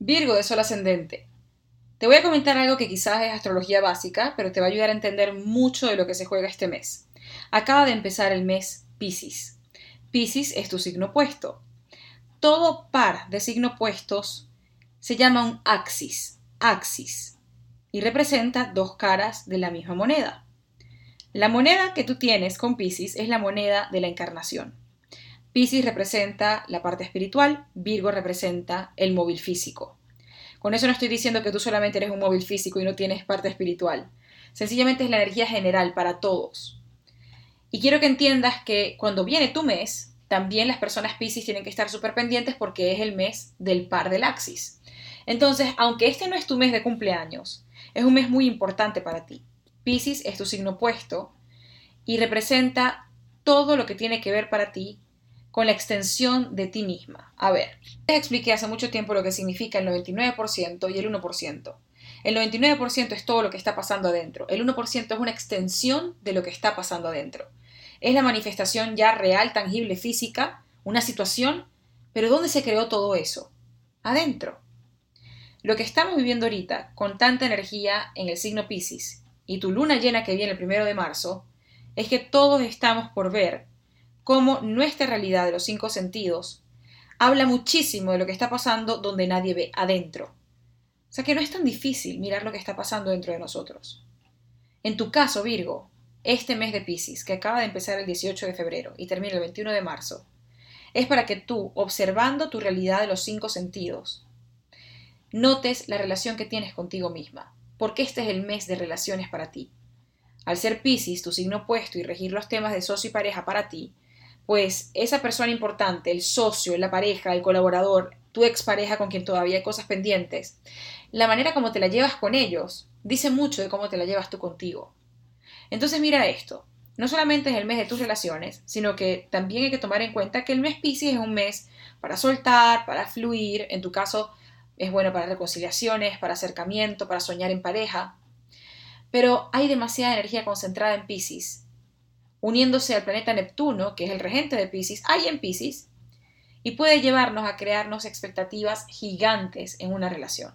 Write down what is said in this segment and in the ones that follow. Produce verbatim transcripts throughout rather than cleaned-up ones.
Virgo de Sol ascendente. Te voy a comentar algo que quizás es astrología básica, pero te va a ayudar a entender mucho de lo que se juega este mes. Acaba de empezar el mes Piscis. Piscis es tu signo opuesto. Todo par de signos opuestos se llama un axis, axis, y representa dos caras de la misma moneda. La moneda que tú tienes con Piscis es la moneda de la encarnación. Piscis representa la parte espiritual, Virgo representa el móvil físico. Con eso no estoy diciendo que tú solamente eres un móvil físico y no tienes parte espiritual. Sencillamente es la energía general para todos. Y quiero que entiendas que cuando viene tu mes, también las personas Piscis tienen que estar súper pendientes porque es el mes del par del axis. Entonces, aunque este no es tu mes de cumpleaños, es un mes muy importante para ti. Piscis es tu signo opuesto y representa todo lo que tiene que ver para ti con la extensión de ti misma. A ver, les expliqué hace mucho tiempo lo que significa el noventa y nueve por ciento y el uno por ciento. El noventa y nueve por ciento es todo lo que está pasando adentro. El uno por ciento es una extensión de lo que está pasando adentro. Es la manifestación ya real, tangible, física, una situación, pero ¿dónde se creó todo eso? Adentro. Lo que estamos viviendo ahorita, con tanta energía en el signo Piscis, y tu luna llena que viene el primero de marzo, es que todos estamos por ver cómo nuestra realidad de los cinco sentidos habla muchísimo de lo que está pasando donde nadie ve, adentro. O sea que no es tan difícil mirar lo que está pasando dentro de nosotros. En tu caso, Virgo, este mes de Piscis, que acaba de empezar el dieciocho de febrero y termina el veintiuno de marzo, es para que tú, observando tu realidad de los cinco sentidos, notes la relación que tienes contigo misma, porque este es el mes de relaciones para ti. Al ser Piscis, tu signo opuesto, y regir los temas de socio y pareja para ti, pues esa persona importante, el socio, la pareja, el colaborador, tu expareja con quien todavía hay cosas pendientes, la manera como te la llevas con ellos dice mucho de cómo te la llevas tú contigo. Entonces mira esto, no solamente es el mes de tus relaciones, sino que también hay que tomar en cuenta que el mes Piscis es un mes para soltar, para fluir, en tu caso es bueno para reconciliaciones, para acercamiento, para soñar en pareja, pero hay demasiada energía concentrada en Piscis, uniéndose al planeta Neptuno, que es el regente de Piscis, hay en Piscis, y puede llevarnos a crearnos expectativas gigantes en una relación.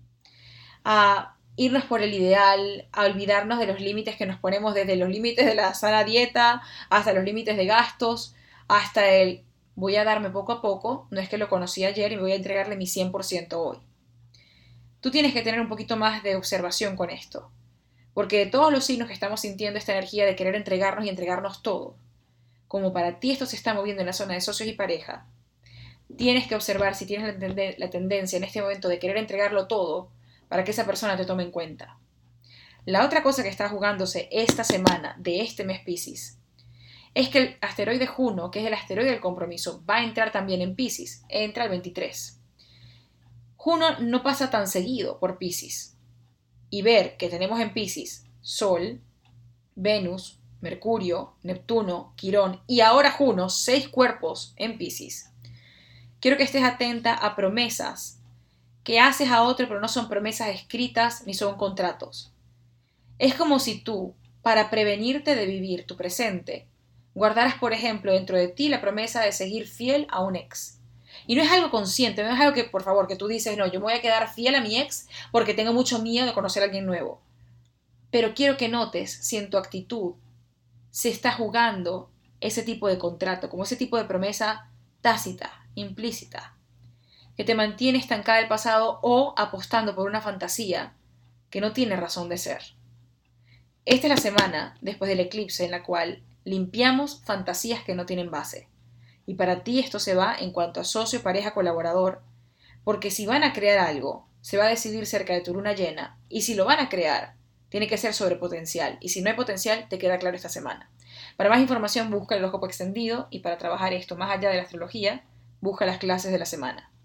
A irnos por el ideal, a olvidarnos de los límites que nos ponemos desde los límites de la sana dieta, hasta los límites de gastos, hasta el voy a darme poco a poco, no es que lo conocí ayer y voy a entregarle mi cien por ciento hoy. Tú tienes que tener un poquito más de observación con esto. Porque de todos los signos que estamos sintiendo esta energía de querer entregarnos y entregarnos todo, como para ti esto se está moviendo en la zona de socios y pareja, tienes que observar si tienes la, tende- la tendencia en este momento de querer entregarlo todo para que esa persona te tome en cuenta. La otra cosa que está jugándose esta semana de este mes Piscis es que el asteroide Juno, que es el asteroide del compromiso, va a entrar también en Piscis, entra el veintitrés. Juno no pasa tan seguido por Piscis. Y ver que tenemos en Piscis Sol, Venus, Mercurio, Neptuno, Quirón y ahora Juno, seis cuerpos en Piscis. Quiero que estés atenta a promesas que haces a otro, pero no son promesas escritas ni son contratos. Es como si tú, para prevenirte de vivir tu presente, guardaras, por ejemplo, dentro de ti la promesa de seguir fiel a un ex. Y no es algo consciente, no es algo que, por favor, que tú dices, no, yo me voy a quedar fiel a mi ex porque tengo mucho miedo de conocer a alguien nuevo. Pero quiero que notes si en tu actitud se está jugando ese tipo de contrato, como ese tipo de promesa tácita, implícita, que te mantiene estancada el pasado o apostando por una fantasía que no tiene razón de ser. Esta es la semana después del eclipse en la cual limpiamos fantasías que no tienen base. Y para ti esto se va en cuanto a socio, pareja, colaborador, porque si van a crear algo, se va a decidir cerca de tu luna llena, y si lo van a crear, tiene que ser sobre potencial, y si no hay potencial, te queda claro esta semana. Para más información busca el horóscopo extendido, y para trabajar esto más allá de la astrología, busca las clases de la semana.